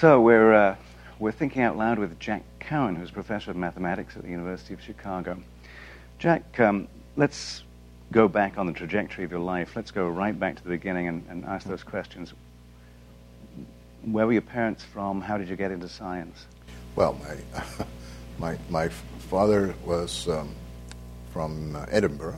So we're thinking out loud with Jack Cowan, who's professor of mathematics at the University of Chicago. Jack, let's go back on the trajectory of your life. Let's go right back to the beginning and ask those questions. Where were your parents from? How did you get into science? Well, my father was from Edinburgh.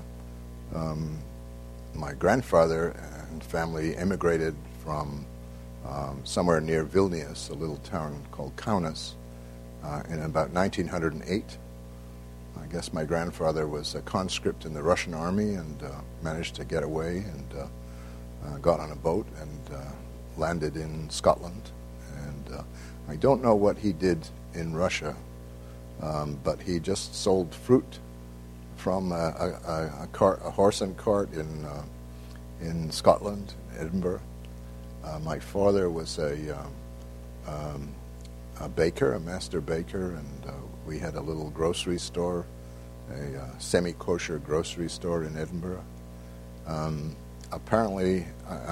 My grandfather and family immigrated from somewhere near Vilnius, a little town called Kaunas, in about 1908. I guess my grandfather was a conscript in the Russian army and managed to get away and got on a boat and landed in Scotland. And I don't know what he did in Russia, but he just sold fruit from a horse and cart in Scotland, Edinburgh. My father was a baker, a master baker, and we had a little grocery store, a semi-kosher grocery store in Edinburgh. Apparently,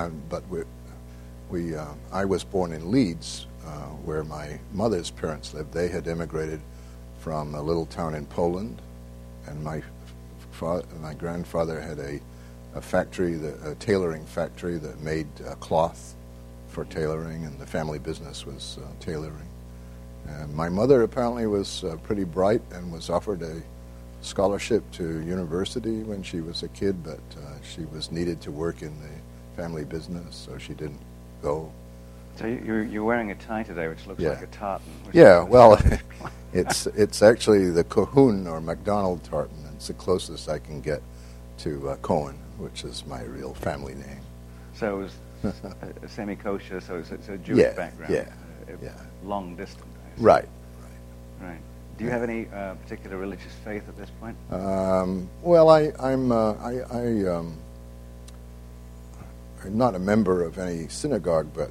I was born in Leeds, where my mother's parents lived. They had immigrated from a little town in Poland, and my grandfather had a factory, a tailoring factory that made cloth for tailoring, and the family business was tailoring. And my mother apparently was pretty bright and was offered a scholarship to university when she was a kid, but she was needed to work in the family business, so she didn't go. So you're wearing a tie today, which looks like a tartan. Yeah, well, it's actually the Colquhoun or MacDonald tartan. It's the closest I can get to Cohen, which is my real family name. So it was a semi-kosher, so it's a Jewish background. Yeah. Long distance. Right. Do you have any particular religious faith at this point? Well, I'm not a member of any synagogue, but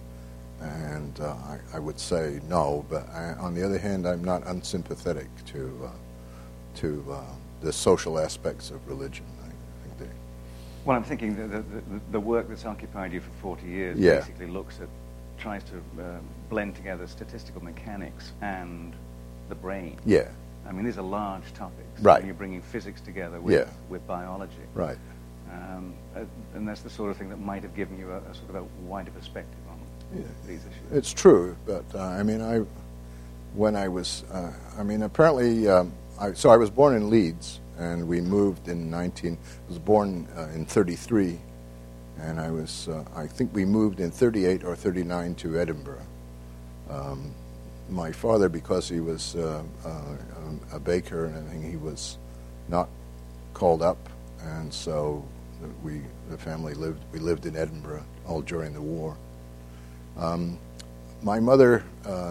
I would say no. But on the other hand, I'm not unsympathetic to the social aspects of religion. Well, I'm thinking the work that's occupied you for 40 years basically tries to blend together statistical mechanics and the brain. Yeah. I mean, these are large topics. Right. And you're bringing physics together with biology. Right. And that's the sort of thing that might have given you a sort of a wider perspective on these issues. It's true, but I was born in Leeds, and we moved I was born in 33, and I think we moved in 38 or 39 to Edinburgh. My father, because he was a baker and everything, he was not called up, and so the family lived in Edinburgh all during the war. My mother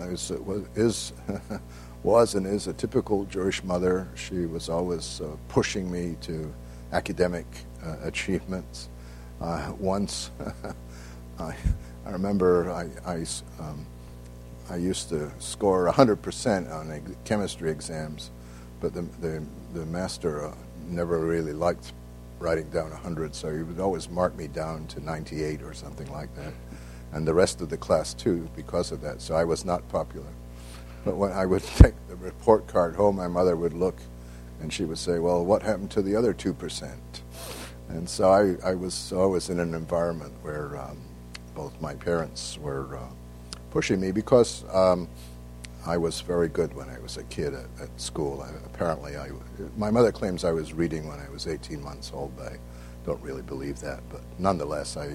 was and is a typical Jewish mother. She was always pushing me to academic achievements. Once, I remember I used to score 100% on chemistry exams, but the master never really liked writing down 100, so he would always mark me down to 98 or something like that, and the rest of the class too because of that, so I was not popular. But when I would take the report card home, my mother would look, and she would say, well, what happened to the other 2%? And so I was always in an environment where both my parents were pushing me because I was very good when I was a kid at school. My mother claims I was reading when I was 18 months old, but I don't really believe that. But nonetheless, I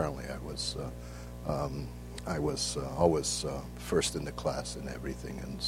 was always first in the class in everything, and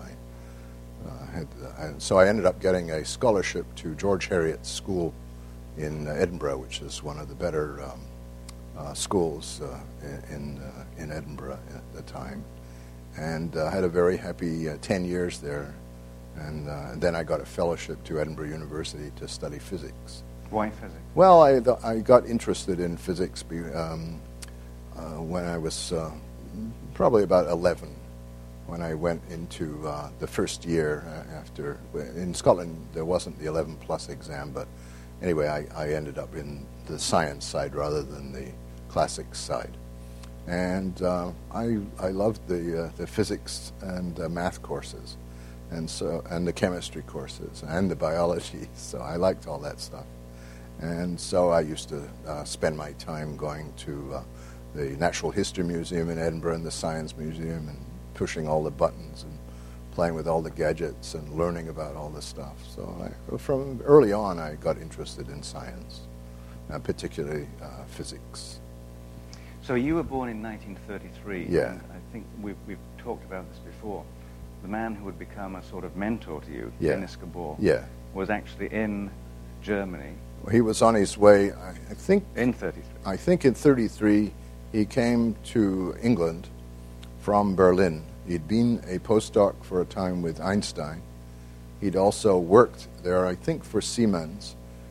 so I ended up getting a scholarship to George Heriot's School in Edinburgh, which is one of the better schools in Edinburgh at the time, and had a very happy 10 years there, and then I got a fellowship to Edinburgh University to study physics. Why physics? Well, I got interested in physics when I was probably about 11, when I went into the first year after. In Scotland, there wasn't the 11 plus exam, but anyway, I ended up in the science side rather than the classics side. And I loved the physics and math courses, and the chemistry courses and the biology. So I liked all that stuff. And so I used to spend my time going to the Natural History Museum in Edinburgh and the Science Museum and pushing all the buttons and playing with all the gadgets and learning about all this stuff. So from early on, I got interested in science, particularly physics. So you were born in 1933. Yeah. And I think we've talked about this before. The man who would become a sort of mentor to you, Yeah. Denis Gabor, Yeah. was actually in Germany He was on his way, I think in 33. I think in 33 he came to England from Berlin. He'd been a postdoc for a time with Einstein. He'd also worked there, I think, for Siemens.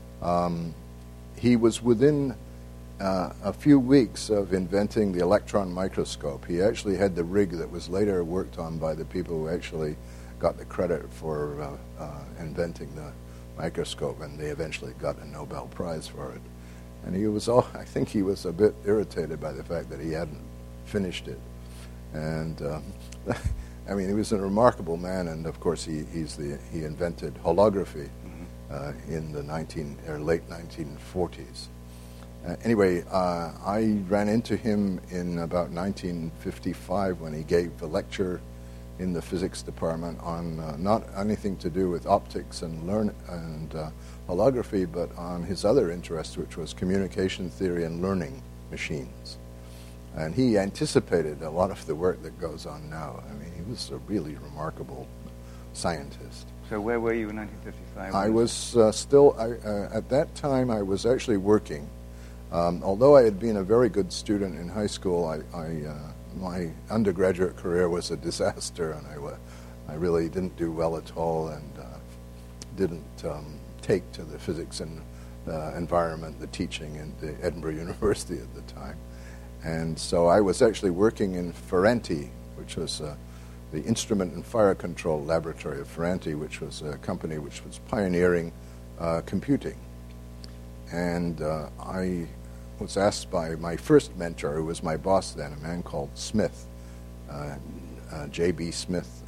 He was within a few weeks of inventing the electron microscope. He actually had the rig that was later worked on by the people who actually got the credit for inventing the microscope, and they eventually got a Nobel Prize for it. And he was I think he was a bit irritated by the fact that he hadn't finished it. And I mean, he was a remarkable man, and of course he invented holography in the late 1940s. Anyway, I ran into him in about 1955 when he gave a lecture in the physics department on not anything to do with optics and holography, but on his other interest, which was communication theory and learning machines. And he anticipated a lot of the work that goes on now. I mean, he was a really remarkable scientist. So where were you in 1955? I was still, at that time, I was actually working. Although I had been a very good student in high school, my undergraduate career was a disaster, and I really didn't do well at all, and didn't take to the physics and environment, the teaching at the Edinburgh University at the time. And so I was actually working in Ferranti, which was the Instrument and Fire Control Laboratory of Ferranti, which was a company which was pioneering computing. And I was asked by my first mentor, who was my boss then, a man called Smith, J.B. Smith,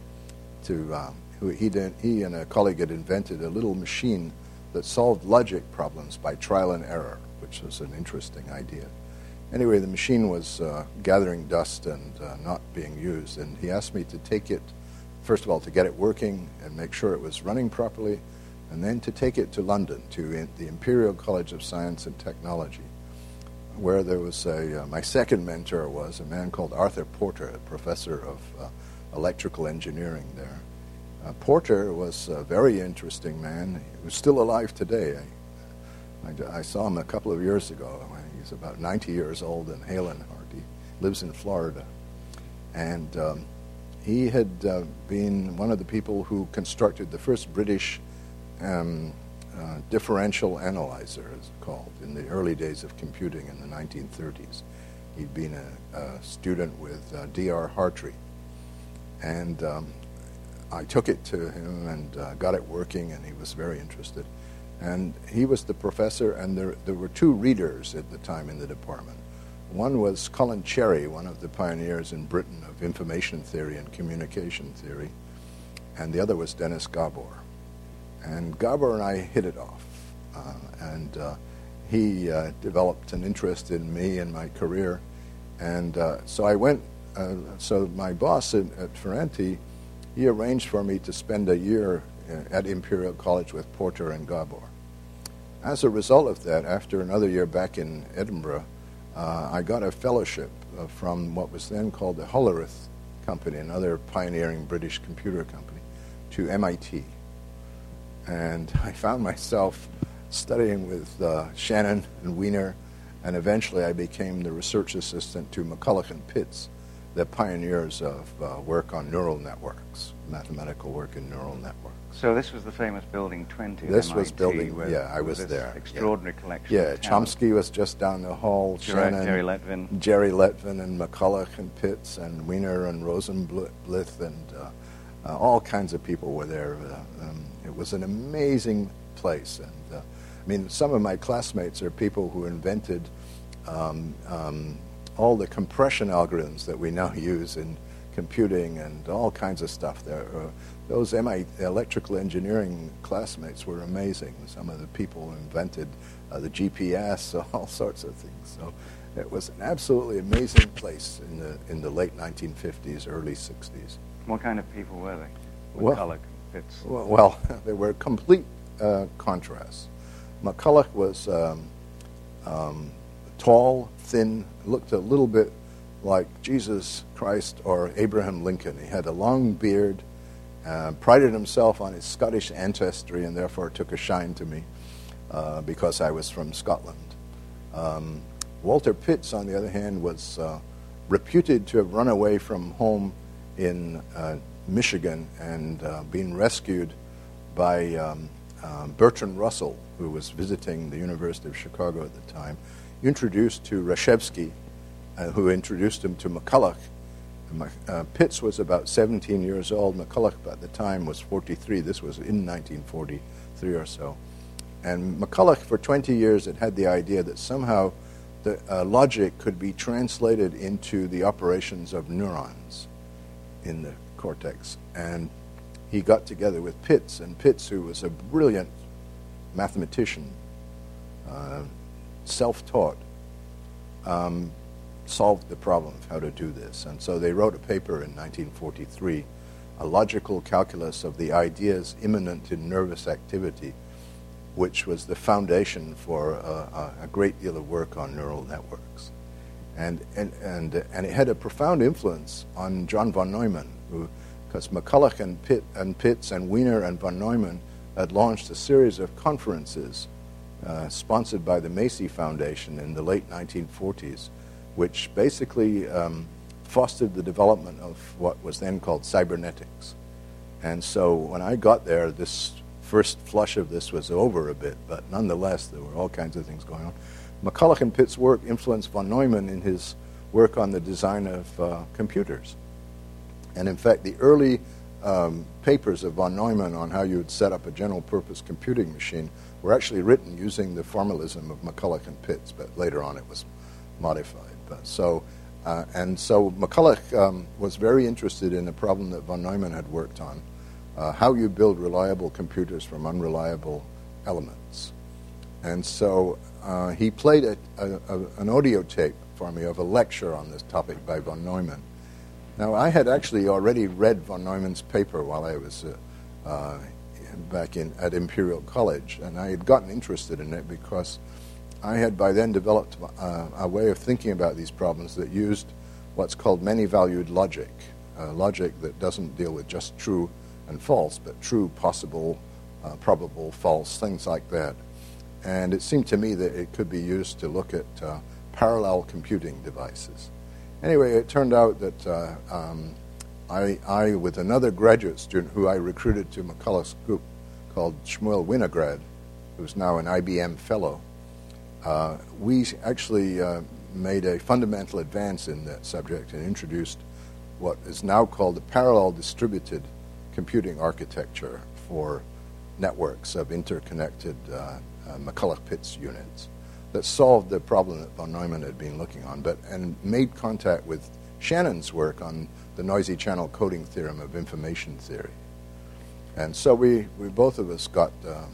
he and a colleague had invented a little machine that solved logic problems by trial and error, which was an interesting idea. Anyway, the machine was gathering dust and not being used, and he asked me to take it, first of all, to get it working and make sure it was running properly, and then to take it to London, to the Imperial College of Science and Technology, where there was my second mentor was a man called Arthur Porter, a professor of electrical engineering there. Porter was a very interesting man. He was still alive today. I saw him a couple of years ago. He's about 90 years old and hale and hearty. Lives in Florida. And he had been one of the people who constructed the first British differential analyzer, as called, in the early days of computing in the 1930s. He'd been a student with D.R. Hartree. And I took it to him and got it working, and he was very interested. And he was the professor, and there were two readers at the time in the department. One was Colin Cherry, one of the pioneers in Britain of information theory and communication theory, and the other was Denis Gabor. And Gabor and I hit it off, and he developed an interest in me and my career, and so I went. So my boss at Ferranti, he arranged for me to spend a year at Imperial College with Porter and Gabor. As a result of that, after another year back in Edinburgh, I got a fellowship from what was then called the Hollerith Company, another pioneering British computer company, to MIT. And I found myself studying with Shannon and Wiener, and eventually I became the research assistant to McCulloch and Pitts, the pioneers of work on neural networks, mathematical work in neural networks. So this was the famous Building 20 at This MIT, was building, where yeah, I was this there. Extraordinary collection Yeah, of talent. Chomsky was just down the hall, Shannon, Jerry Letvin. Jerry Letvin and McCulloch and Pitts and Wiener and Rosenblith and all kinds of people were there. It was an amazing place. And I mean, some of my classmates are people who invented all the compression algorithms that we now use in computing and all kinds of stuff there. Those MIT electrical engineering classmates were amazing. Some of the people who invented the GPS, all sorts of things. So it was an absolutely amazing place in the late 1950s, early 60s. What kind of people were they? McCulloch and Pitts. Well, they were complete contrasts. McCulloch was tall, thin, looked a little bit like Jesus Christ or Abraham Lincoln. He had a long beard, prided himself on his Scottish ancestry, and therefore took a shine to me because I was from Scotland. Walter Pitts, on the other hand, was reputed to have run away from home in Michigan and been rescued by Bertrand Russell, who was visiting the University of Chicago at the time, introduced to Reshevsky, who introduced him to McCulloch. Pitts was about 17 years old. McCulloch at the time was 43. This was in 1943 or so. And McCulloch, for 20 years, had the idea that somehow the logic could be translated into the operations of neurons in the cortex. And he got together with Pitts, and Pitts, who was a brilliant mathematician, self-taught, solved the problem of how to do this. And so they wrote a paper in 1943, a logical calculus of the ideas immanent in nervous activity, which was the foundation for a great deal of work on neural networks. And it had a profound influence on John von Neumann, because McCulloch and Pitts and Wiener and von Neumann had launched a series of conferences sponsored by the Macy Foundation in the late 1940s, which basically fostered the development of what was then called cybernetics. And so when I got there, this first flush of this was over a bit, but nonetheless, there were all kinds of things going on. McCulloch and Pitts' work influenced von Neumann in his work on the design of computers. And in fact, the early papers of von Neumann on how you would set up a general-purpose computing machine were actually written using the formalism of McCulloch and Pitts, but later on it was modified. So McCulloch was very interested in a problem that von Neumann had worked on, how you build reliable computers from unreliable elements. And so he played an audio tape for me of a lecture on this topic by von Neumann. Now, I had actually already read von Neumann's paper while I was back at Imperial College, and I had gotten interested in it because I had by then developed a way of thinking about these problems that used what's called many-valued logic, logic that doesn't deal with just true and false, but true, possible, probable, false, things like that. And it seemed to me that it could be used to look at parallel computing devices. Anyway, it turned out that I, with another graduate student who I recruited to McCulloch's group called Shmuel Winograd, who's now an IBM fellow, we actually made a fundamental advance in that subject and introduced what is now called the parallel distributed computing architecture for networks of interconnected McCulloch-Pitts units that solved the problem that von Neumann had been looking on, and made contact with Shannon's work on the noisy channel coding theorem of information theory. And so we both of us got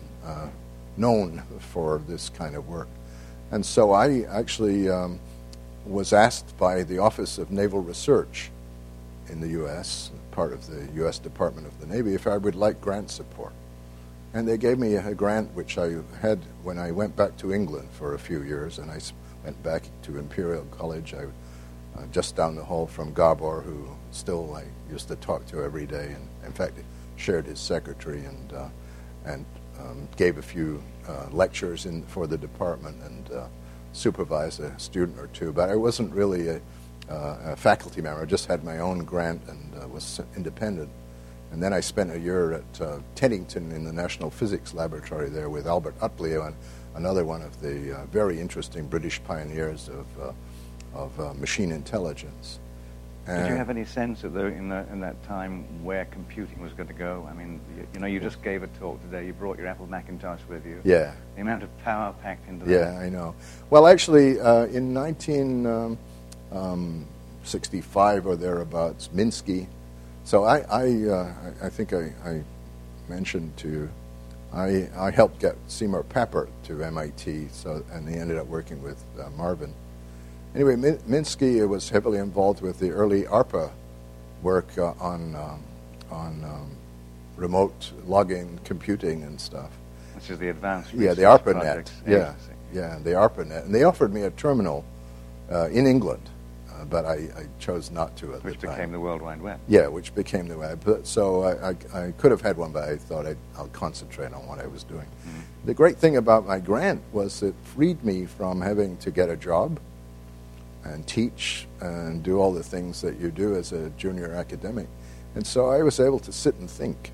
known for this kind of work. And so I actually was asked by the Office of Naval Research in the U.S., part of the U.S. Department of the Navy, if I would like grant support. And they gave me a grant which I had when I went back to England for a few years, and I went back to Imperial College. I just down the hall from Gabor, who still I used to talk to every day, and in fact shared his secretary and gave a few lectures for the department and supervised a student or two. But I wasn't really a faculty member. I just had my own grant and was independent. And then I spent a year at Teddington in the National Physics Laboratory there with Albert Utley, another one of the very interesting British pioneers of machine intelligence. Did you have any sense in that time where computing was going to go? I mean, you just gave a talk today. You brought your Apple Macintosh with you. Yeah. The amount of power packed into that. Yeah, I know. Well, actually, in 65 or thereabouts, Minsky. So I think I mentioned to you, I helped get Seymour Papert to MIT, and he ended up working with Marvin. Anyway, Minsky was heavily involved with the early ARPA work on remote logging computing and stuff. Which is the advanced the ARPANET. Yeah, the ARPANET. And they offered me a terminal in England, but I chose not to at the time. Which became the World Wide Web. Yeah, which became the web. So I could have had one, but I thought I'll concentrate on what I was doing. Mm-hmm. The great thing about my grant was it freed me from having to get a job and teach and do all the things that you do as a junior academic. And so I was able to sit and think.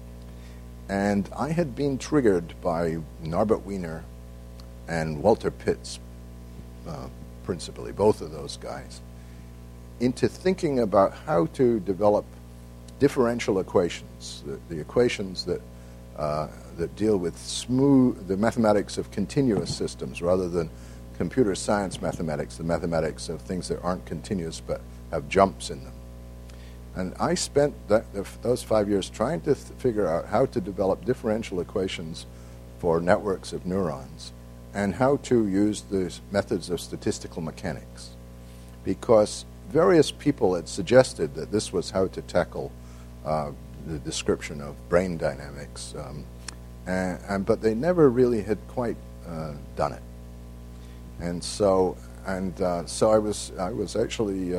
And I had been triggered by Norbert Wiener and Walter Pitts, principally, both of those guys, into thinking about how to develop differential equations, the equations that deal with the mathematics of continuous systems rather than computer science mathematics, the mathematics of things that aren't continuous but have jumps in them. And I spent those 5 years trying to figure out how to develop differential equations for networks of neurons and how to use the methods of statistical mechanics. Because various people had suggested that this was how to tackle the description of brain dynamics, but they never really had quite done it. And so I was actually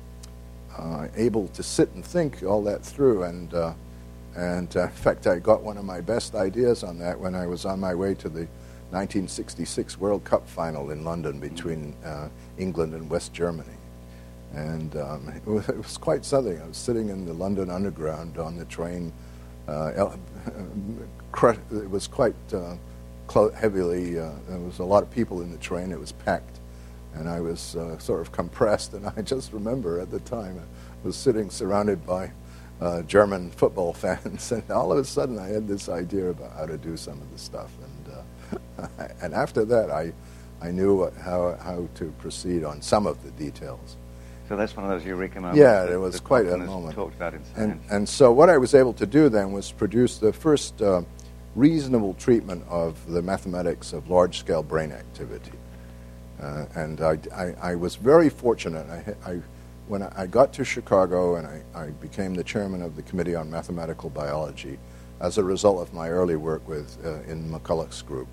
able to sit and think all that through, and in fact I got one of my best ideas on that when I was on my way to the 1966 World Cup final in London between England and West Germany. And it was quite something. I was sitting in the London Underground on the train. It was quite heavily, there was a lot of people in the train. It was packed. And I was sort of compressed, and I just remember at the time I was sitting surrounded by German football fans, and all of a sudden I had this idea about how to do some of the stuff. And after that, I knew how to proceed on some of the details. So that's one of those eureka moments. Yeah, it was quite a moment. Talked about in science. And so what I was able to do then was produce the first reasonable treatment of the mathematics of large-scale brain activity. And I was very fortunate. When I got to Chicago and I became the chairman of the Committee on Mathematical Biology as a result of my early work in McCulloch's group.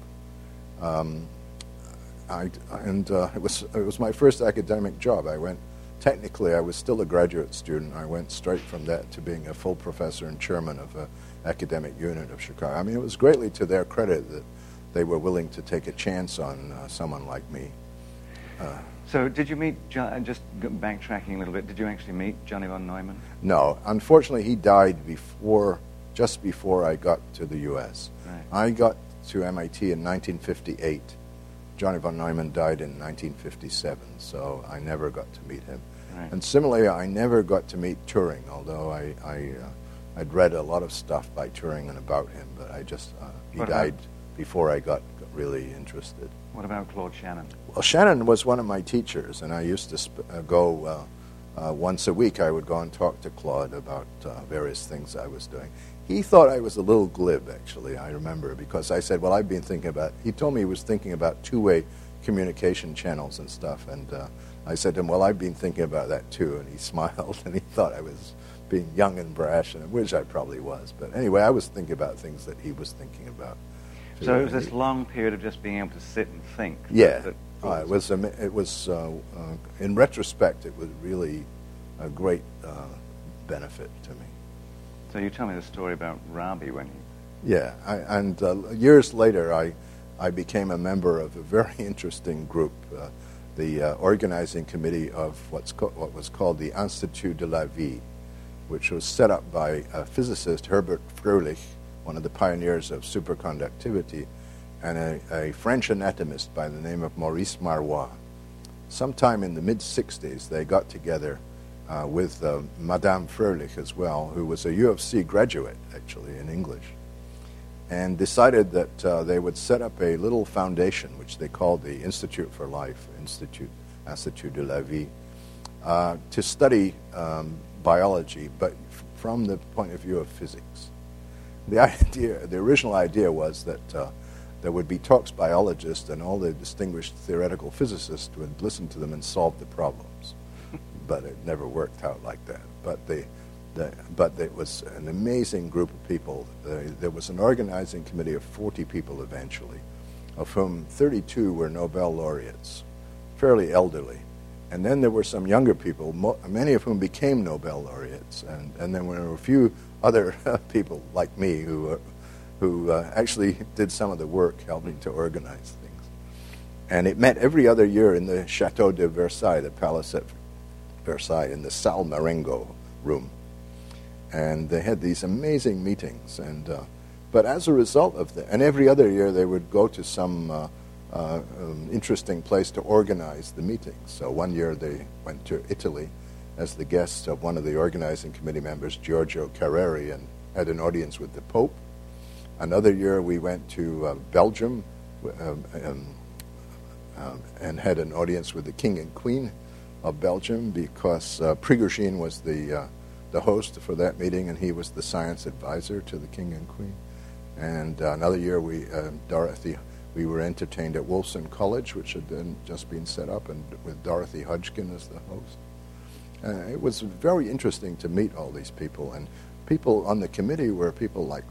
It was my first academic job. Technically, I was still a graduate student. I went straight from that to being a full professor and chairman of an academic unit of Chicago. I mean, it was greatly to their credit that they were willing to take a chance on someone like me. So did you meet, just backtracking a little bit, did you actually meet Johnny von Neumann? No. Unfortunately, he died just before I got to the U.S. Right. I got to MIT in 1958. Johnny von Neumann died in 1957, so I never got to meet him. Right. And similarly, I never got to meet Turing, although I'd read a lot of stuff by Turing and about him, but he died before I got really interested. What about Claude Shannon? Well, Shannon was one of my teachers, and I used to go once a week. I would go and talk to Claude about various things I was doing. He thought I was a little glib, actually, I remember, because I said, well, I've been thinking about, he told me he was thinking about two-way communication channels and stuff, and I said to him, well, I've been thinking about that too, and he smiled, and he thought I was being young and brash, and which I probably was. But anyway, I was thinking about things that he was thinking about. So it was this long period of just being able to sit and think. Yeah, it was. In retrospect, it was really a great benefit to me. So you tell me the story about Rabi when he... Yeah, and years later, I became a member of a very interesting group, the organizing committee of what was called the Institut de la Vie, which was set up by a physicist, Herbert Fröhlich, one of the pioneers of superconductivity, and a French anatomist by the name of Maurice Marois. Sometime in the mid-'60s, they got together with Madame Fröhlich as well, who was a U of C graduate, actually, in English, and decided that they would set up a little foundation, which they called the Institute for Life, Institut de la Vie, to study biology, but from the point of view of physics. The original idea was that there would be talks biologists and all the distinguished theoretical physicists would listen to them and solve the problems. But it never worked out like that. But it was an amazing group of people. There was an organizing committee of 40 people eventually, of whom 32 were Nobel laureates, fairly elderly. And then there were some younger people, many of whom became Nobel laureates. And then there were a few other people like me who actually did some of the work helping to organize things. And it met every other year in the Chateau de Versailles, the Palace at Versailles, in the Salle Marengo room. And they had these amazing meetings. But as a result of that, and every other year they would go to some interesting place to organize the meetings. So one year they went to Italy as the guests of one of the organizing committee members, Giorgio Carreri, and had an audience with the Pope. Another year we went to Belgium and had an audience with the King and Queen of Belgium, because Prigogine was the host for that meeting, and he was the science advisor to the King and Queen. And another year we were entertained at Wolfson College, which had then just been set up, and with Dorothy Hodgkin as the host. It was very interesting to meet all these people, and people on the committee were people like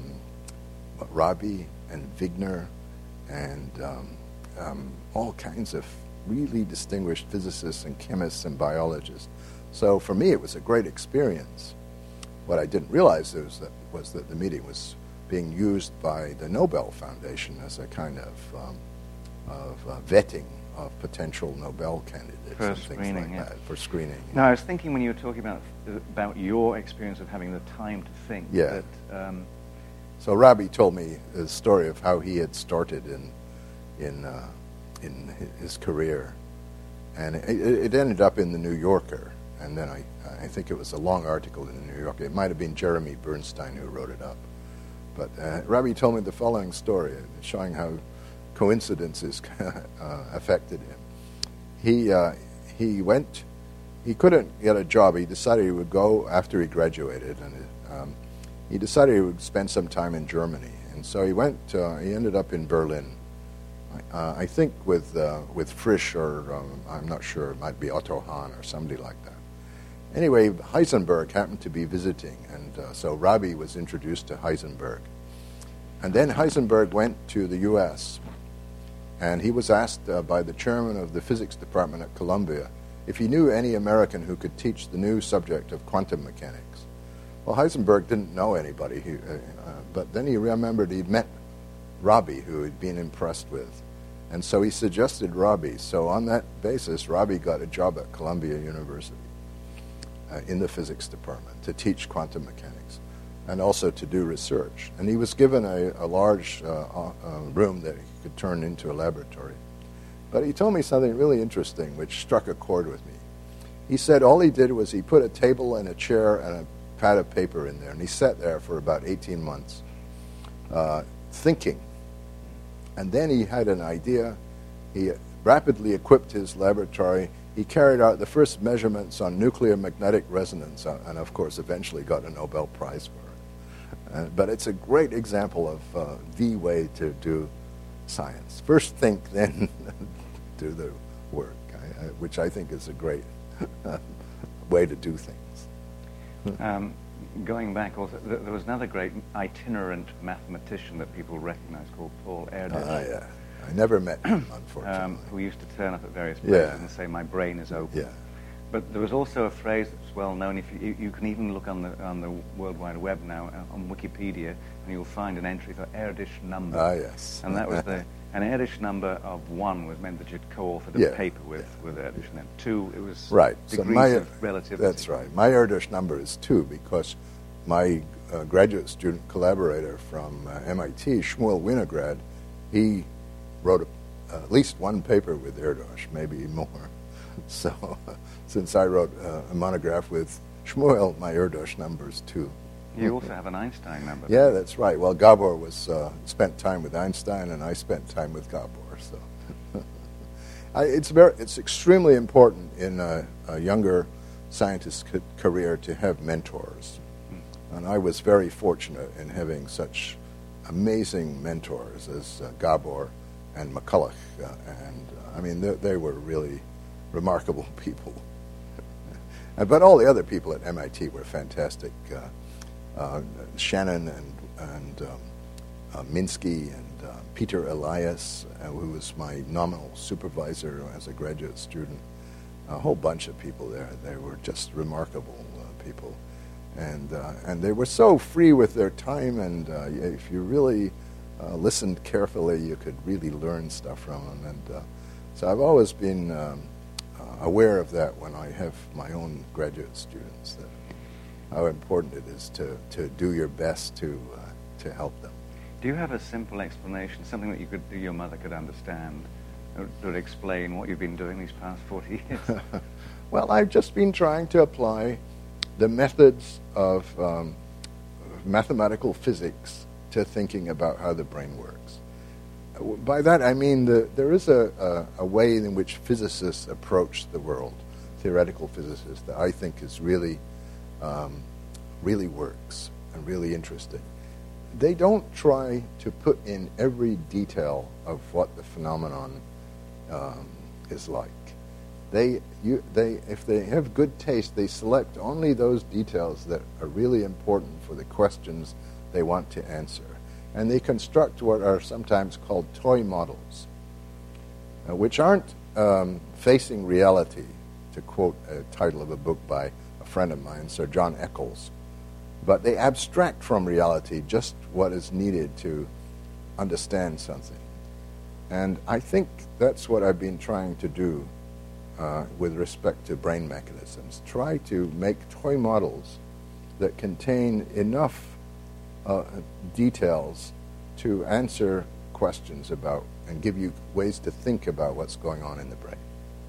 Rabi and Wigner and all kinds of really distinguished physicists and chemists and biologists. So for me, it was a great experience. What I didn't realize was that the meeting was being used by the Nobel Foundation as a kind of vetting of potential Nobel candidates for and screening, things like that, for screening. Now, I was thinking when you were talking about your experience of having the time to think. Yeah. That, so Rabi told me the story of how he had started in his career, and it ended up in the New Yorker. And then I think it was a long article in the New Yorker. It might have been Jeremy Bernstein who wrote it up. But Rabi told me the following story, showing how coincidences affected him. He couldn't get a job. He decided he would go after he graduated, and he decided he would spend some time in Germany. And so he went. He ended up in Berlin. I think with Frisch, or I'm not sure, it might be Otto Hahn or somebody like that. Anyway, Heisenberg happened to be visiting, and so Rabi was introduced to Heisenberg. And then Heisenberg went to the U.S., and he was asked by the chairman of the physics department at Columbia if he knew any American who could teach the new subject of quantum mechanics. Well, Heisenberg didn't know anybody, but then he remembered he'd met Rabi, who he'd been impressed with. And so he suggested Rabi. So on that basis, Rabi got a job at Columbia University in the physics department to teach quantum mechanics and also to do research. And he was given a large room that he could turn into a laboratory. But he told me something really interesting which struck a chord with me. He said all he did was he put a table and a chair and a pad of paper in there, and he sat there for about 18 months thinking. And then he had an idea. He rapidly equipped his laboratory. He carried out the first measurements on nuclear magnetic resonance, and of course eventually got a Nobel Prize for it. But it's a great example of the way to do science. First think, then do the work, which I think is a great way to do things. Going back, also, there was another great itinerant mathematician that people recognize called Paul Erdős. Yeah. I never met him, unfortunately. Who used to turn up at various places and say, "My brain is open." Yeah. But there was also a phrase that's well known. If you can even look on the World Wide Web now, on Wikipedia, and you'll find an entry for Erdős number. Ah, yes. And that was an Erdős number of 1 was meant that you'd co-authored a paper with Erdős, and then 2, it was degrees of relativity. That's right. My Erdős number is 2 because my graduate student collaborator from MIT, Shmuel Winograd, he wrote at least one paper with Erdős, maybe more. So since I wrote a monograph with Shmuel, my Erdős number is 2. You also have an Einstein number. Yeah, that's right. Well, Gabor spent time with Einstein, and I spent time with Gabor. So, It's extremely important in a younger scientist's career to have mentors. And I was very fortunate in having such amazing mentors as Gabor and McCulloch. They were really remarkable people. But all the other people at MIT were fantastic. Shannon and Minsky and Peter Elias, who was my nominal supervisor as a graduate student. A whole bunch of people there. They were just remarkable people. And they were so free with their time, and if you really listened carefully, you could really learn stuff from them. And so I've always been aware of that when I have my own graduate students, that how important it is to do your best to help them. Do you have a simple explanation, something that your mother could understand, that would explain what you've been doing these past 40 years? Well, I've just been trying to apply the methods of mathematical physics to thinking about how the brain works. By that I mean there is a way in which physicists approach the world, theoretical physicists, that I think is really works and really interesting. They don't try to put in every detail of what the phenomenon is like. If they have good taste, they select only those details that are really important for the questions they want to answer. And they construct what are sometimes called toy models, which aren't facing reality, to quote a title of a book by a friend of mine, Sir John Eccles. But they abstract from reality just what is needed to understand something. And I think that's what I've been trying to do with respect to brain mechanisms. Try to make toy models that contain enough details to answer questions about and give you ways to think about what's going on in the brain.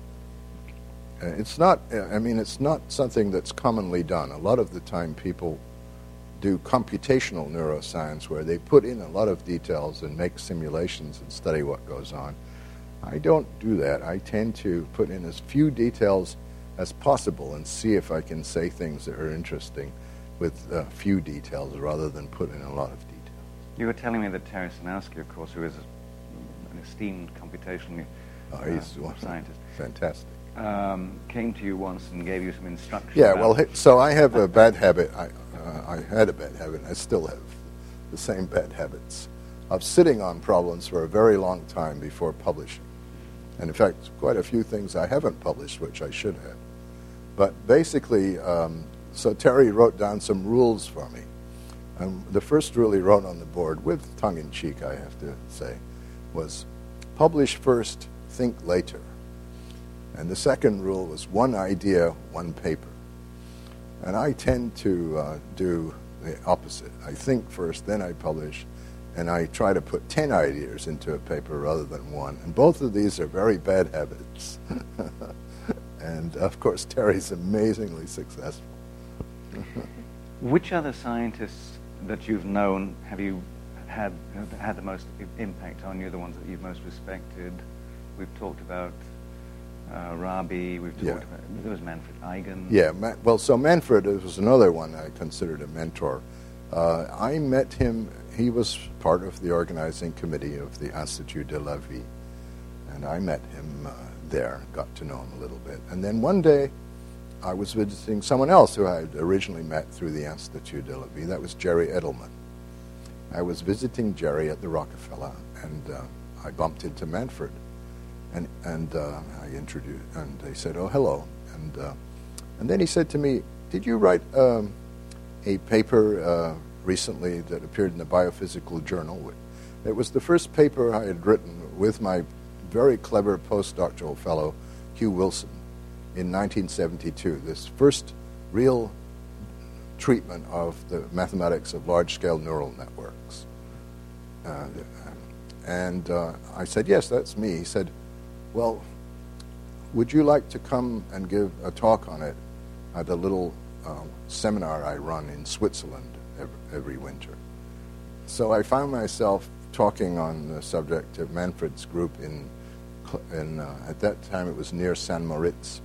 It's not something that's commonly done. A lot of the time people do computational neuroscience where they put in a lot of details and make simulations and study what goes on. I don't do that. I tend to put in as few details as possible and see if I can say things that are interesting with few details rather than put in a lot of details. You were telling me that Terry Sinowski, of course, who is an esteemed computational scientist. Fantastic. Came to you once and gave you some instructions. Yeah, so I have a bad habit. I had a bad habit, and I still have the same bad habits of sitting on problems for a very long time before publishing. And in fact, quite a few things I haven't published, which I should have. But basically, so Terry wrote down some rules for me. And the first rule he wrote on the board, with tongue-in-cheek, I have to say, was publish first, think later. And the second rule was one idea, one paper. And I tend to do the opposite. I think first, then I publish, and I try to put 10 ideas into a paper rather than one. And both of these are very bad habits. And, of course, Terry's amazingly successful. Which other scientists that you've known have had the most impact on you, the ones that you've most respected? We've talked about Rabi, we've talked about, there was Manfred Eigen. Yeah, so Manfred was another one I considered a mentor. I met him, he was part of the organizing committee of the Institut de la Vie, and I met him there, got to know him a little bit. And then one day, I was visiting someone else who I had originally met through the Institut de la Vie. That was Jerry Edelman. I was visiting Jerry at the Rockefeller, and I bumped into Manfred. And I introduced, and they said, "Oh, hello." And then he said to me, "Did you write a paper recently that appeared in the Biophysical Journal?" It was the first paper I had written with my very clever postdoctoral fellow, Hugh Wilson, in 1972. This first real treatment of the mathematics of large-scale neural networks. And I said, "Yes, that's me." He said, "Well, would you like to come and give a talk on it at a little seminar I run in Switzerland every winter?" So I found myself talking on the subject of Manfred's group in at that time it was near San Moritz.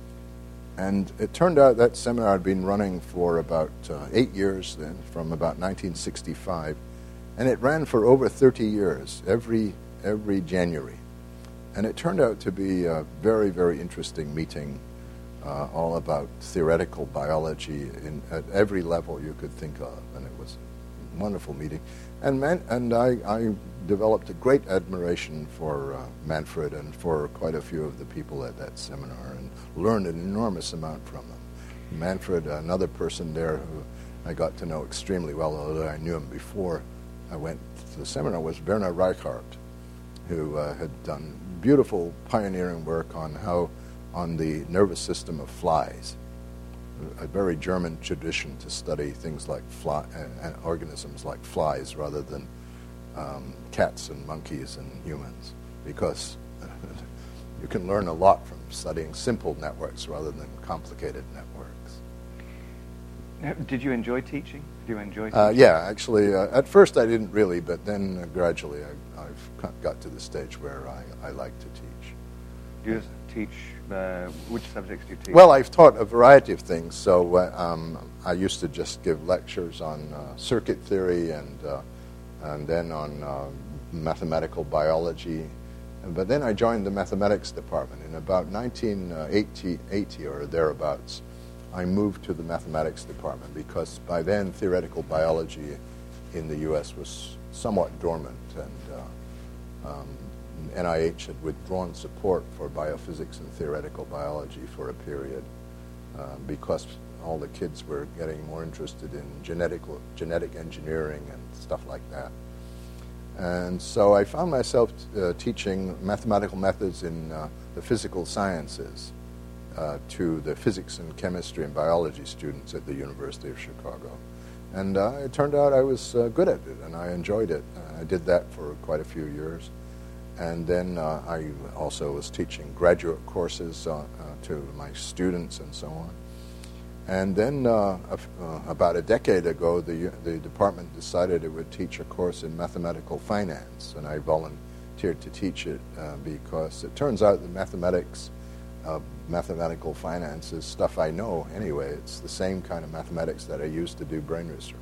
And it turned out that seminar had been running for about 8 years then, from about 1965. And it ran for over 30 years, every January. And it turned out to be a very, very interesting meeting, all about theoretical biology at every level you could think of. And it was a wonderful meeting. And I developed a great admiration for Manfred and for quite a few of the people at that seminar, and learned an enormous amount from them. Manfred, another person there who I got to know extremely well, although I knew him before I went to the seminar, was Werner Reichardt, who had done beautiful pioneering work on the nervous system of flies, a very German tradition to study things like organisms like flies rather than cats and monkeys and humans, because you can learn a lot from studying simple networks rather than complicated networks. Did you enjoy teaching? Did you enjoy teaching? Yeah, actually, at first I didn't really, but then gradually I've got to the stage where I like to teach. Do you teach, which subjects do you teach? Well, I've taught a variety of things. So I used to just give lectures on circuit theory and then on mathematical biology. But then I joined the mathematics department. In about 1980 or thereabouts, I moved to the mathematics department because by then theoretical biology in the U.S. was somewhat dormant, and NIH had withdrawn support for biophysics and theoretical biology for a period because all the kids were getting more interested in genetic engineering and stuff like that. And so I found myself teaching mathematical methods in the physical sciences to the physics and chemistry and biology students at the University of Chicago. And it turned out I was good at it, and I enjoyed it. I did that for quite a few years. And then I also was teaching graduate courses to my students and so on. And then about a decade ago, the department decided it would teach a course in mathematical finance, and I volunteered to teach it because it turns out that mathematical finance is stuff I know anyway. It's the same kind of mathematics that I used to do brain research.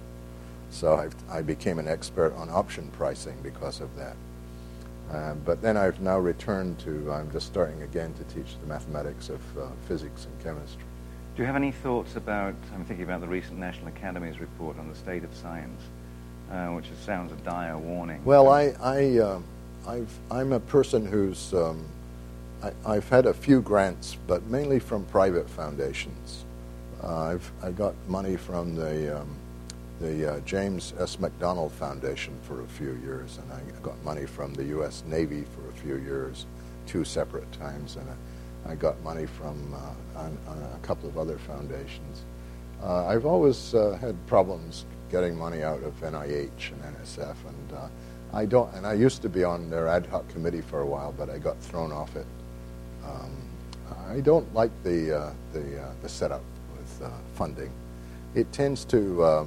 So I became an expert on option pricing because of that. But then I've now returned I'm just starting again to teach the mathematics of physics and chemistry. Do you have any thoughts about, I'm thinking about the recent National Academy's report on the state of science, which sounds a dire warning. Well, I'm a person who's, I've had a few grants, but mainly from private foundations. I got money from the James S. McDonald Foundation for a few years, and I got money from the U.S. Navy for a few years, 2 separate times, and I got money from on a couple of other foundations. I've always had problems getting money out of NIH and NSF, and I used to be on their ad hoc committee for a while, but I got thrown off it. I don't like the setup with funding. It tends to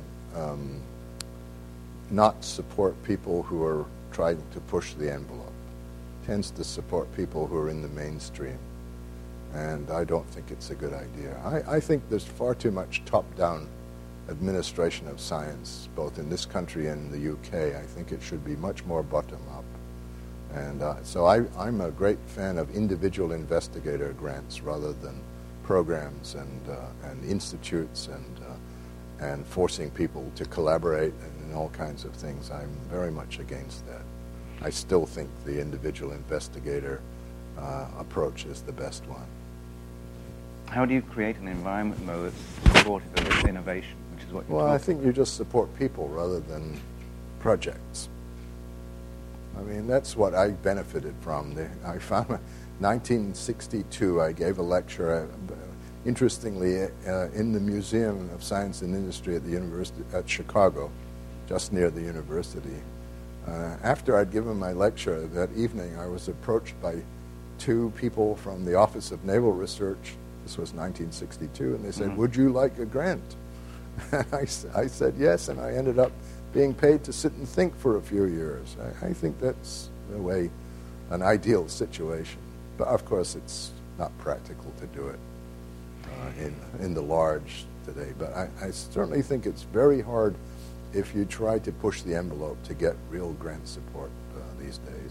not support people who are trying to push the envelope. It tends to support people who are in the mainstream. And I don't think it's a good idea. I think there's far too much top-down administration of science, both in this country and the UK. I think it should be much more bottom-up. And so I'm a great fan of individual investigator grants rather than programs and institutes and forcing people to collaborate and all kinds of things. I'm very much against that. I still think the individual investigator approach is the best one. How do you create an environment, though, that's supportive of this innovation, which is what you're I think you just support people rather than projects. I mean, that's what I benefited from. I found 1962, I gave a lecture, interestingly, in the Museum of Science and Industry at the University at Chicago, just near the university. After I'd given my lecture that evening, I was approached by 2 people from the Office of Naval Research. This was 1962, and they said, "Would you like a grant?" I said yes, and I ended up being paid to sit and think for a few years. I think that's the way an ideal situation. But of course, it's not practical to do it in the large today. But I certainly think it's very hard if you try to push the envelope to get real grant support these days.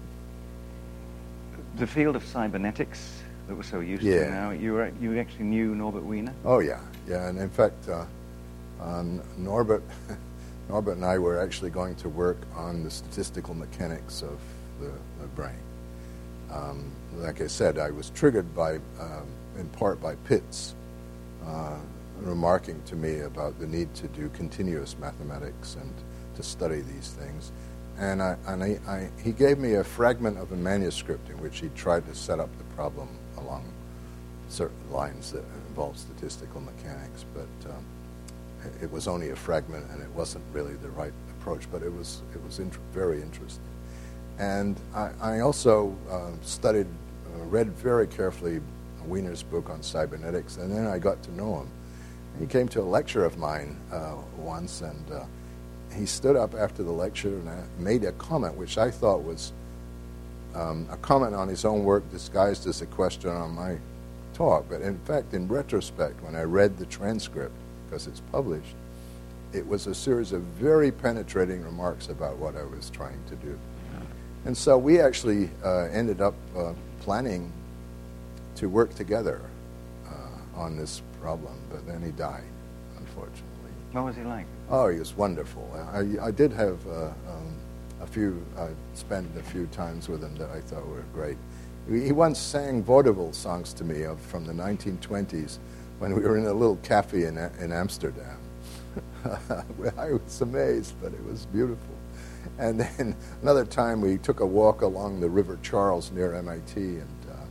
The field of cybernetics that we're so used to now, you actually knew Norbert Wiener? Oh, yeah. And in fact, Norbert and I were actually going to work on the statistical mechanics of the brain. Like I said, I was triggered in part by Pitts remarking to me about the need to do continuous mathematics and to study these things. And he gave me a fragment of a manuscript in which he tried to set up the problem along certain lines that involve statistical mechanics, but it was only a fragment and it wasn't really the right approach, but it was very interesting. And I also read very carefully Wiener's book on cybernetics, and then I got to know him. He came to a lecture of mine once, and he stood up after the lecture and made a comment which I thought was a comment on his own work disguised as a question on my talk. But in fact, in retrospect, when I read the transcript, because it's published, it was a series of very penetrating remarks about what I was trying to do. And so we actually ended up planning to work together on this problem, but then he died, unfortunately. What was he like? Oh, he was wonderful. I did have I spent a few times with him that I thought were great. He once sang vaudeville songs to me from the 1920s when we were in a little cafe in Amsterdam. I was amazed, but it was beautiful. And then another time we took a walk along the River Charles near MIT, and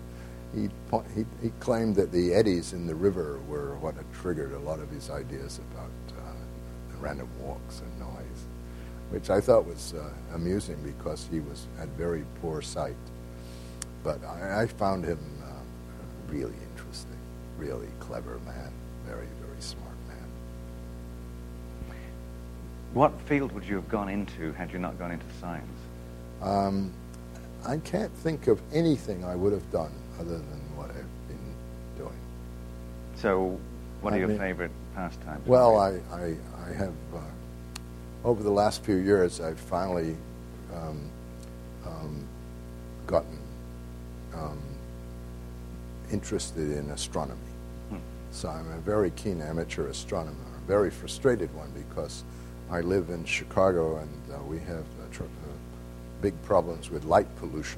he claimed that the eddies in the river were what had triggered a lot of his ideas about random walks and noise, which I thought was amusing because he had very poor sight. But I found him really interesting, really clever man, very, very smart man. What field would you have gone into had you not gone into science? I can't think of anything I would have done other than what I've been doing. So what are your favorite pastimes? Well, I have, over the last few years, I've finally gotten interested in astronomy. So I'm a very keen amateur astronomer, a very frustrated one because I live in Chicago and we have big problems with light pollution.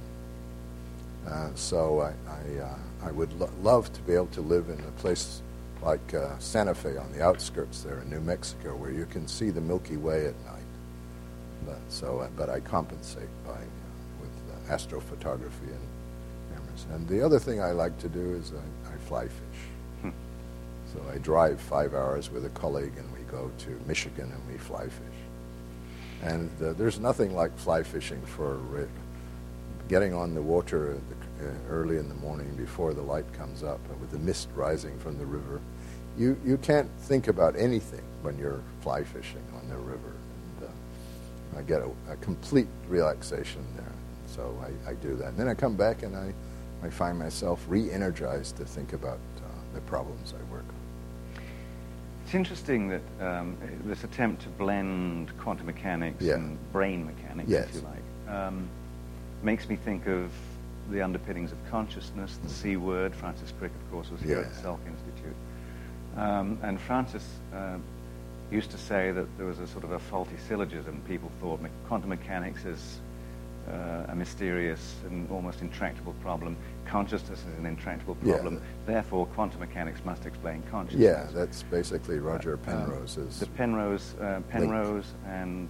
So I would love to be able to live in a place like Santa Fe on the outskirts there in New Mexico, where you can see the Milky Way at night. But I compensate with astrophotography and cameras. And the other thing I like to do is I fly fish. So I drive 5 hours with a colleague, and we go to Michigan and we fly fish. And there's nothing like fly fishing for getting on the water early in the morning before the light comes up with the mist rising from the river. You can't think about anything when you're fly fishing on the river. And, I get a complete relaxation there. So I do that. And then I come back and I find myself re-energized to think about the problems I work on. It's interesting that this attempt to blend quantum mechanics and brain mechanics, if you like, makes me think of the underpinnings of consciousness, the C word. Francis Crick, of course, was here at the Salk Institute. And Francis used to say that there was a sort of a faulty syllogism. People thought quantum mechanics is a mysterious and almost intractable problem. Consciousness is an intractable problem. Therefore, quantum mechanics must explain consciousness. Yeah, that's basically Roger Penrose's. The Penrose and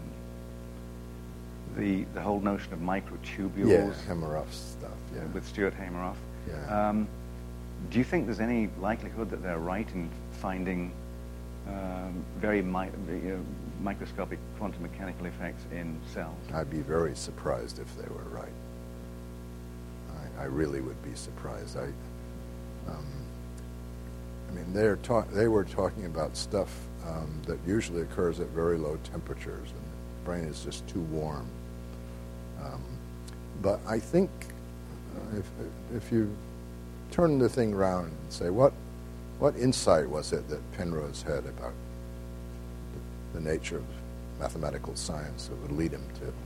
the whole notion of microtubules. Yeah, Hameroff's stuff. Yeah, with Stuart Hameroff. Yeah. Do you think there's any likelihood that they're right in finding very microscopic quantum mechanical effects in cells? I'd be very surprised if they were right. I really would be surprised. I mean, they were talking about stuff that usually occurs at very low temperatures, and the brain is just too warm. But I think if you turn the thing around and say, what insight was it that Penrose had about the nature of mathematical science that would lead him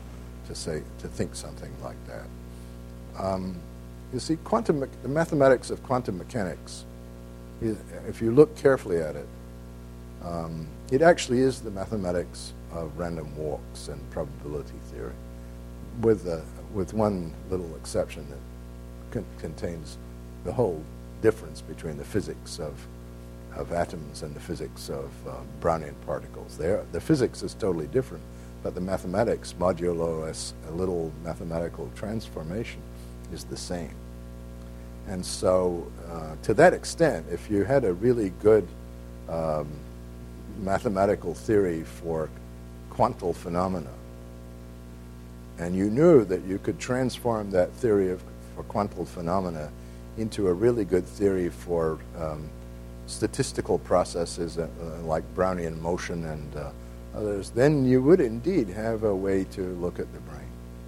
to think something like that? You see, the mathematics of quantum mechanics, if you look carefully at it, it actually is the mathematics of random walks and probability theory, with one little exception that contains the whole difference between the physics of atoms and the physics of Brownian particles. The physics is totally different, but the mathematics, modulo a little mathematical transformation, is the same. And so, to that extent, if you had a really good mathematical theory for quantal phenomena, and you knew that you could transform that theory for quantal phenomena into a really good theory for statistical processes like Brownian motion and others, then you would indeed have a way to look at the brain.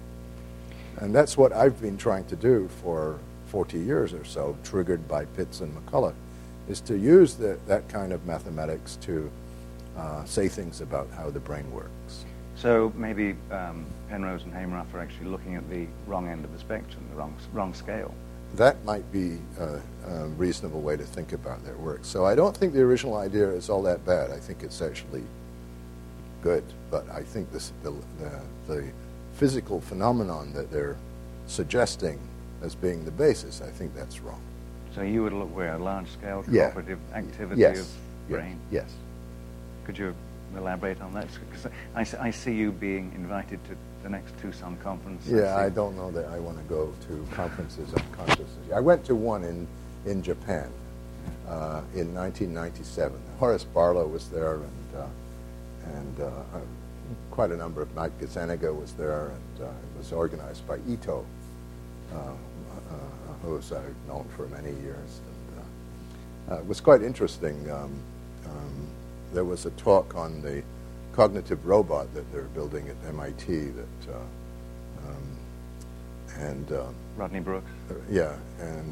And that's what I've been trying to do for 40 years or so, triggered by Pitts and McCulloch, is to use that kind of mathematics to say things about how the brain works. So maybe Penrose and Hameroff are actually looking at the wrong end of the spectrum, the wrong scale. That might be a reasonable way to think about their work. So I don't think the original idea is all that bad. I think it's actually good, but I think the physical phenomenon that they're suggesting as being the basis, I think that's wrong. So you would look where? Large-scale cooperative activity Yes. of brain? Yes. Could you elaborate on that? Because I see you being invited to the next Tucson conference. Yeah, I don't know that I want to go to conferences on consciousness. I went to one in Japan in 1997. Horace Barlow was there, and quite a number of Mike Gazzaniga was there, and it was organized by Ito, who's I've known for many years. And, it was quite interesting. There was a talk on the cognitive robot that they're building at MIT and Rodney Brooks. Yeah, and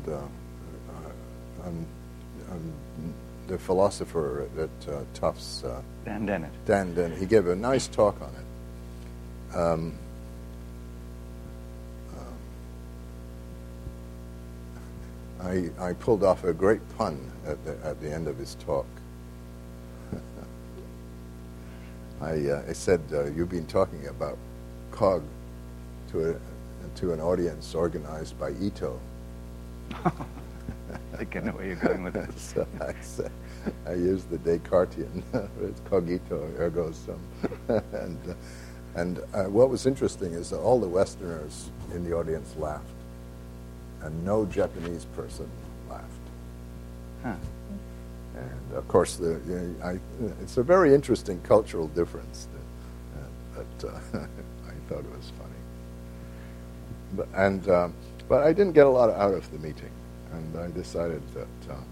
the philosopher at Tufts, Dan Dennett. Dan Dennett, he gave a nice talk on it. I pulled off a great pun at the end of his talk. I said, you've been talking about COG to an audience organized by Ito. I think I know where you're going with this. So I used the Descartesian, it's cogito, ergo sum. and what was interesting is that all the Westerners in the audience laughed, and no Japanese person laughed. Huh. And of course, it's a very interesting cultural difference that I thought it was funny. But I didn't get a lot out of the meeting, and I decided that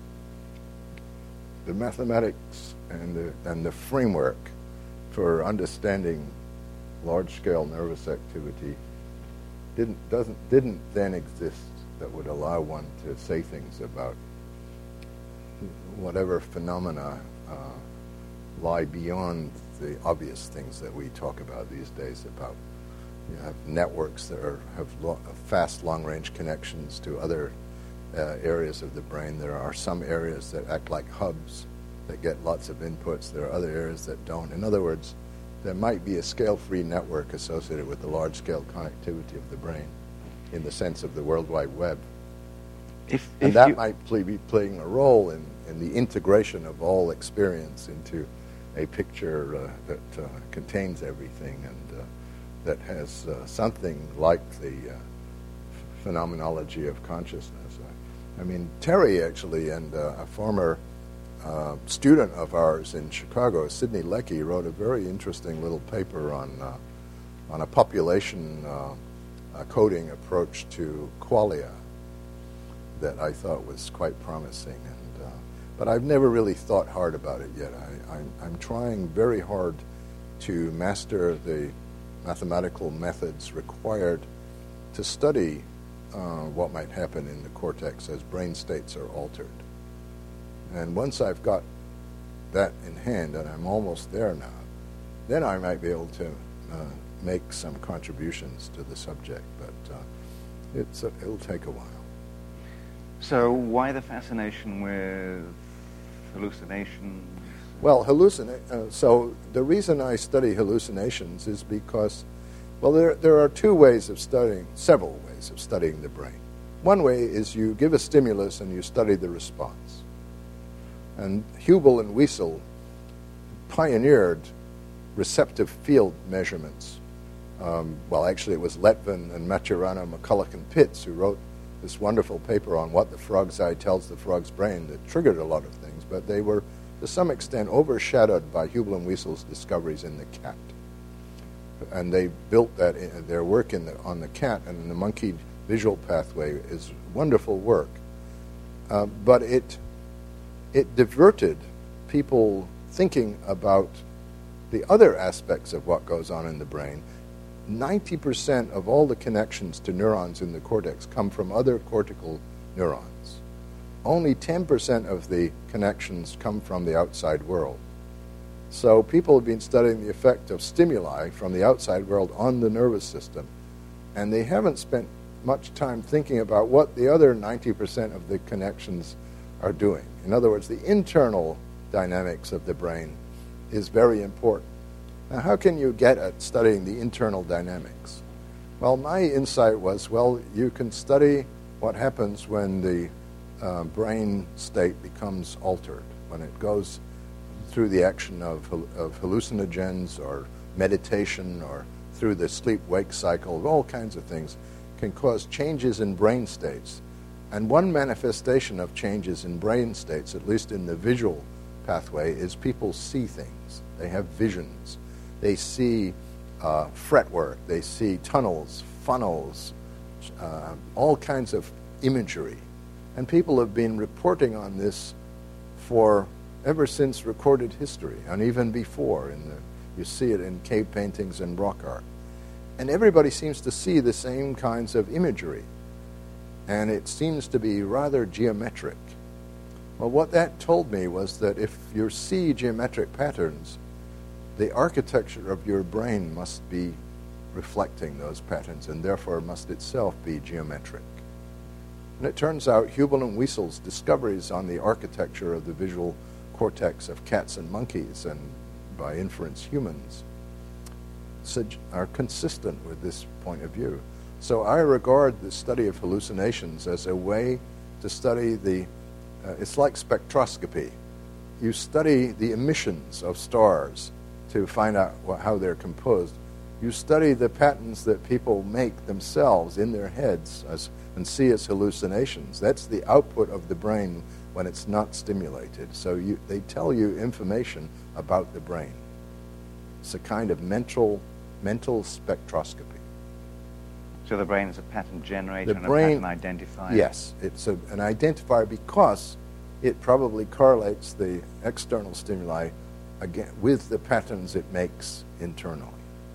the mathematics and the framework for understanding large-scale nervous activity didn't then exist that would allow one to say things about whatever phenomena lie beyond the obvious things that we talk about these days about you have networks that have fast long-range connections to other areas of the brain. There are some areas that act like hubs that get lots of inputs. There are other areas that don't. In other words, there might be a scale-free network associated with the large-scale connectivity of the brain in the sense of the World Wide Web. And that might be playing a role in the integration of all experience into a picture that contains everything and that has something like the phenomenology of consciousness. I mean, Terry actually, and a former student of ours in Chicago, Sidney Leckie, wrote a very interesting little paper on a population coding approach to qualia that I thought was quite promising. But I've never really thought hard about it yet. I'm trying very hard to master the mathematical methods required to study what might happen in the cortex as brain states are altered. And once I've got that in hand, and I'm almost there now, then I might be able to make some contributions to the subject, but it'll take a while. So why the fascination with hallucinations? Well, so the reason I study hallucinations is because, well, there are several ways of studying the brain. One way is you give a stimulus and you study the response. And Hubel and Wiesel pioneered receptive field measurements. Well, actually, it was Letvin and Maturana, McCulloch, and Pitts who wrote this wonderful paper on what the frog's eye tells the frog's brain that triggered a lot of things, but they were, to some extent, overshadowed by Hubel and Wiesel's discoveries in the cat. And they built their work on the cat and the monkey visual pathway is wonderful work. But it diverted people thinking about the other aspects of what goes on in the brain. 90% of all the connections to neurons in the cortex come from other cortical neurons. Only 10% of the connections come from the outside world. So people have been studying the effect of stimuli from the outside world on the nervous system, and they haven't spent much time thinking about what the other 90% of the connections are doing. In other words, the internal dynamics of the brain is very important. Now, how can you get at studying the internal dynamics? Well, my insight was, well, you can study what happens when the brain state becomes altered, when it goes through the action of hallucinogens or meditation or through the sleep-wake cycle, all kinds of things can cause changes in brain states. And one manifestation of changes in brain states, at least in the visual pathway, is people see things. They have visions. They see fretwork. They see tunnels, funnels, all kinds of imagery. And people have been reporting on this ever since recorded history, and even before. You see it in cave paintings and rock art. And everybody seems to see the same kinds of imagery. And it seems to be rather geometric. Well, what that told me was that if you see geometric patterns, the architecture of your brain must be reflecting those patterns, and therefore must itself be geometric. And it turns out Hubel and Wiesel's discoveries on the architecture of the visual cortex of cats and monkeys, and by inference humans, are consistent with this point of view. So I regard the study of hallucinations as a way to study it's like spectroscopy. You study the emissions of stars to find out how they're composed. You study the patterns that people make themselves in their heads and see as hallucinations. That's the output of the brain when it's not stimulated. So they tell you information about the brain. It's a kind of mental spectroscopy. So the brain is a pattern generator and a pattern identifier? Yes, it's an identifier because it probably correlates the external stimuli again with the patterns it makes internally.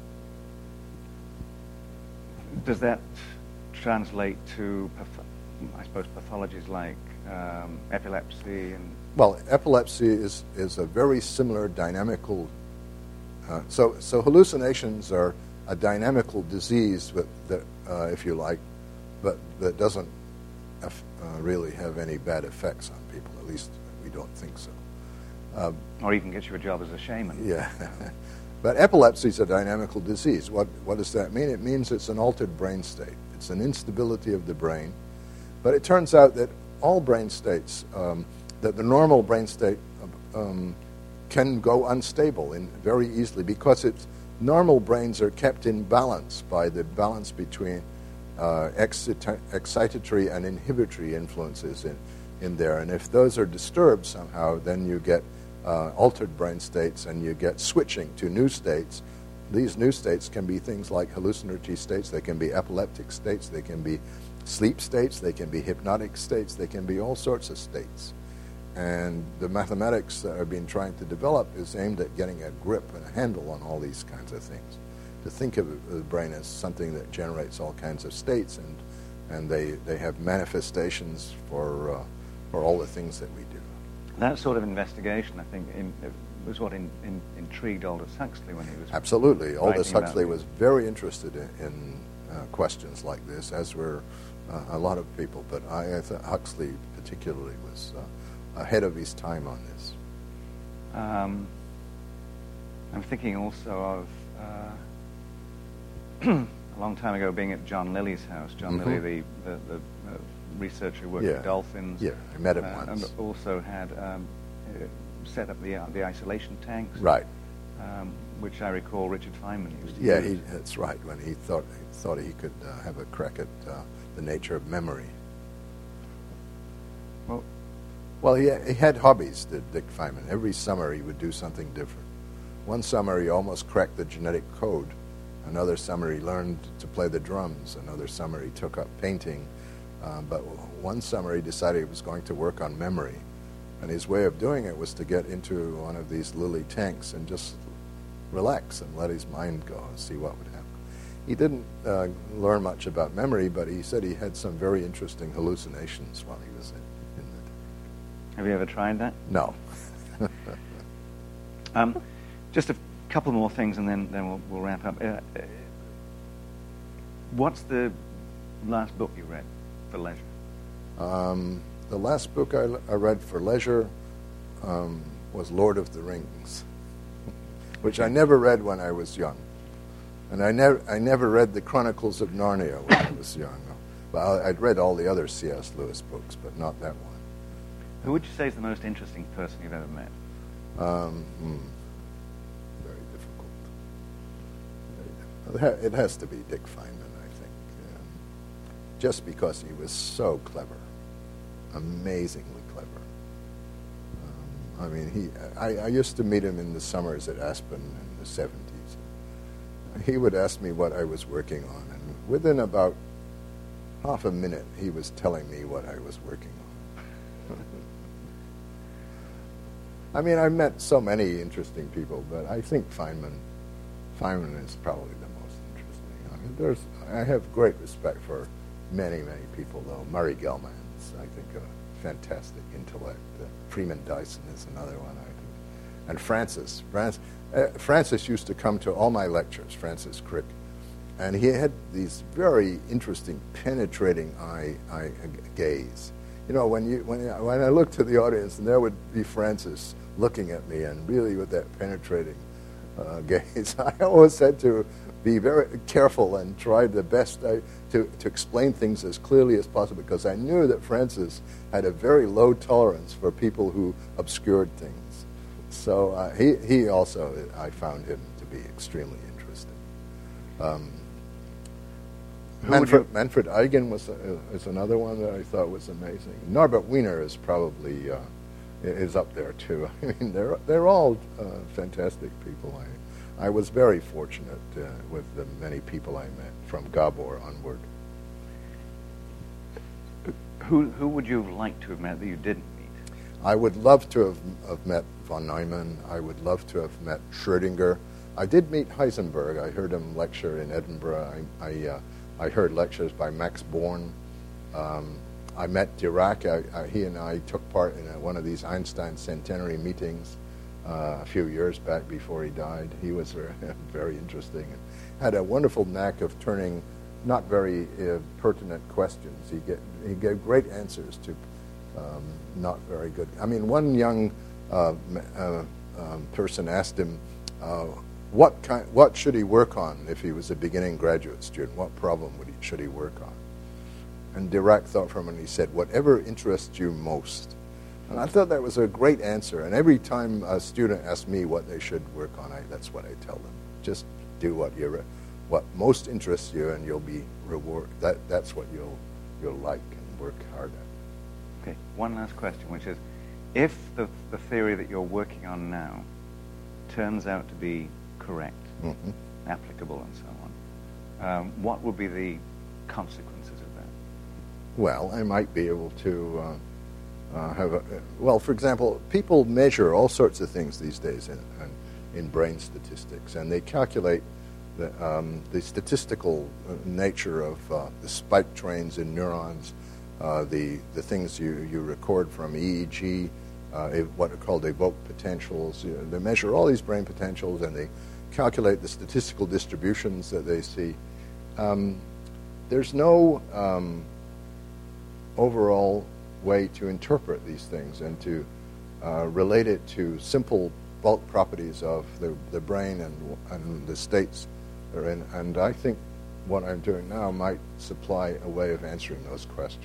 Does that translate to, I suppose, pathologies like epilepsy? Well, epilepsy is a very similar dynamical. So hallucinations are a dynamical disease that if you like, but that doesn't really have any bad effects on people. At least we don't think so. Or even get you a job as a shaman. Yeah. But epilepsy is a dynamical disease. What does that mean? It means it's an altered brain state. It's an instability of the brain. But it turns out that all brain states, that the normal brain state can go unstable very easily because normal brains are kept in balance by the balance between excitatory and inhibitory influences in there. And if those are disturbed somehow, then you get altered brain states and you get switching to new states. These new states can be things like hallucinatory states, they can be epileptic states, they can be sleep states, they can be hypnotic states, they can be all sorts of states. And the mathematics that I've been trying to develop is aimed at getting a grip and a handle on all these kinds of things. to think of the brain as something that generates all kinds of states, and they have manifestations for all the things that we do. That sort of investigation, I think, was what intrigued Aldous Huxley when he was absolutely. Aldous Huxley was things. very interested in questions like this, as were a lot of people. But I thought Huxley particularly was ahead of his time on this. I'm thinking also of a long time ago being at John Lilly's house. John Lilly, the researcher who worked with dolphins. Yeah, I met him once. And also had set up the isolation tanks. Right. Which I recall Richard Feynman used to use. That's right, when he thought he could have a crack at the nature of memory. Well, he had hobbies, did Dick Feynman. Every summer he would do something different. One summer he almost cracked the genetic code. Another summer he learned to play the drums. Another summer he took up painting. But one summer he decided he was going to work on memory. And his way of doing it was to get into one of these Lilly tanks and just relax and let his mind go and see what would happen. He didn't learn much about memory, but he said he had some very interesting hallucinations while he was in the tank. Have you ever tried that? No. Just a couple more things, and then we'll wrap up. What's the last book you read for leisure? The last book I read for leisure was Lord of the Rings, which I never read when I was young, and I never read the Chronicles of Narnia when I was young. Well, I'd read all the other C.S. Lewis books, but not that one. Who would you say is the most interesting person you've ever met? Very difficult. It has to be Dick Feynman, I think, just because he was so clever, amazingly clever. I mean, I used to meet him in the summers at Aspen in the 70s. He would ask me what I was working on, and within about half a minute, he was telling me what I was working on. I mean, I've met so many interesting people, but I think Feynman is probably the most interesting. I mean, I have great respect for many, many people, though. Murray Gell-Mann's, I think, a fantastic intellect. Freeman Dyson is another one, I think. And Francis. Francis used to come to all my lectures, Francis Crick, and he had these very interesting, penetrating eye gaze. You know, when I looked to the audience, and there would be Francis looking at me, and really with that penetrating gaze, I always had to be very careful and try the best to explain things as clearly as possible, because I knew that Francis had a very low tolerance for people who obscured things. So he also, I found him to be extremely interesting. Manfred Eigen is another one that I thought was amazing. Norbert Wiener is probably is up there too. I mean, they're all fantastic people. I was very fortunate with the many people I met from Gabor onward. Who would you like to have met that you didn't meet? I would love to have met von Neumann. I would love to have met Schrödinger. I did meet Heisenberg. I heard him lecture in Edinburgh. I heard lectures by Max Born. I met Dirac. He and I took part in one of these Einstein centenary meetings a few years back before he died. He was very interesting and had a wonderful knack of turning not very pertinent questions. He gave great answers to not very good. I mean, one young person asked him, what should he work on if he was a beginning graduate student? What problem should he work on? And Dirac thought for a minute, and he said, whatever interests you most. And I thought that was a great answer. And every time a student asks me what they should work on, that's what I tell them. Just do what most interests you, and you'll be rewarded. That's what you'll like and work hard at. Okay, one last question, which is, if the theory that you're working on now turns out to be correct, applicable and so on, what would be the consequences of that? Well, I might be able to for example, people measure all sorts of things these days in brain statistics, and they calculate the statistical nature of the spike trains in neurons, the things you record from EEG, what are called evoked potentials. They measure all these brain potentials and they calculate the statistical distributions that they see. There's no overall way to interpret these things and to relate it to simple bulk properties of the brain and the states they're in. And I think what I'm doing now might supply a way of answering those questions.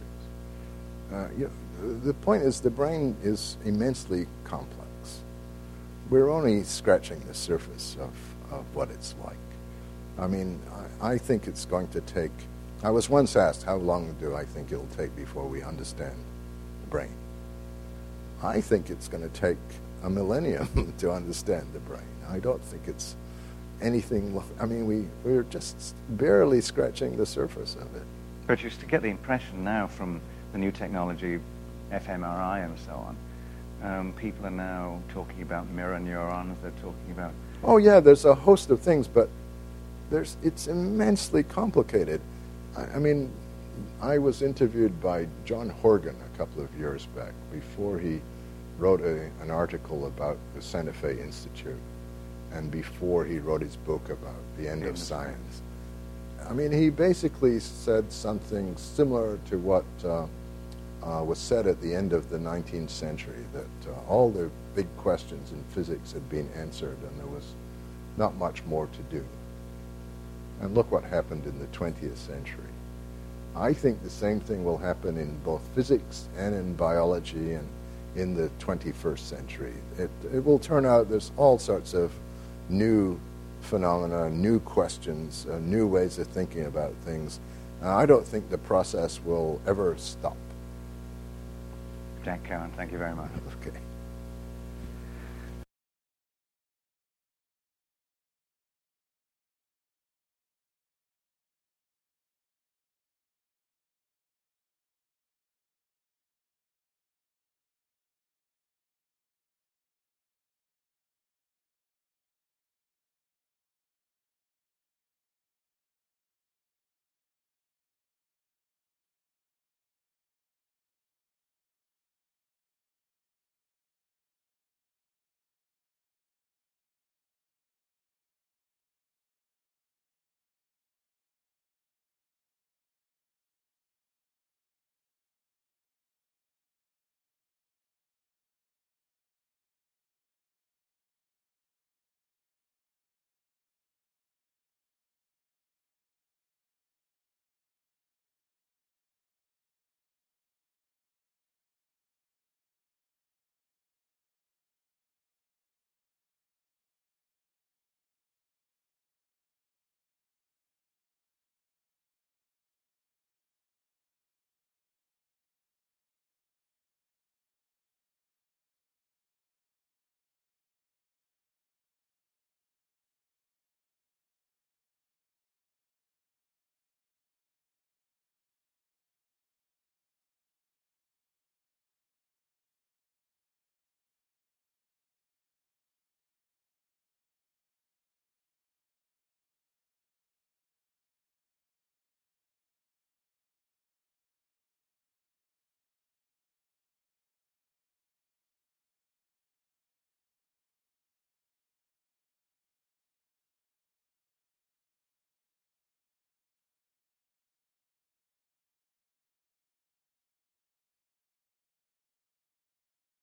The point is the brain is immensely complex. We're only scratching the surface of what it's like. I mean, I think it's going to take... I was once asked, how long do I think it'll take before we understand the brain? I think it's going to take a millennium to understand the brain. I don't think it's anything... I mean, we're just barely scratching the surface of it. But you get the impression now from the new technology, fMRI and so on, people are now talking about mirror neurons, they're talking about... Oh yeah, there's a host of things, but it's immensely complicated. I mean, I was interviewed by John Horgan a couple of years back before he wrote an article about the Santa Fe Institute and before he wrote his book about the end of science. I mean, he basically said something similar to what was said at the end of the 19th century, that all the big questions in physics had been answered and there was not much more to do. And look what happened in the 20th century. I think the same thing will happen in both physics and in biology and in the 21st century. It will turn out there's all sorts of new phenomena, new questions, new ways of thinking about things. I don't think the process will ever stop. Jack Cowan, thank you very much. Okay.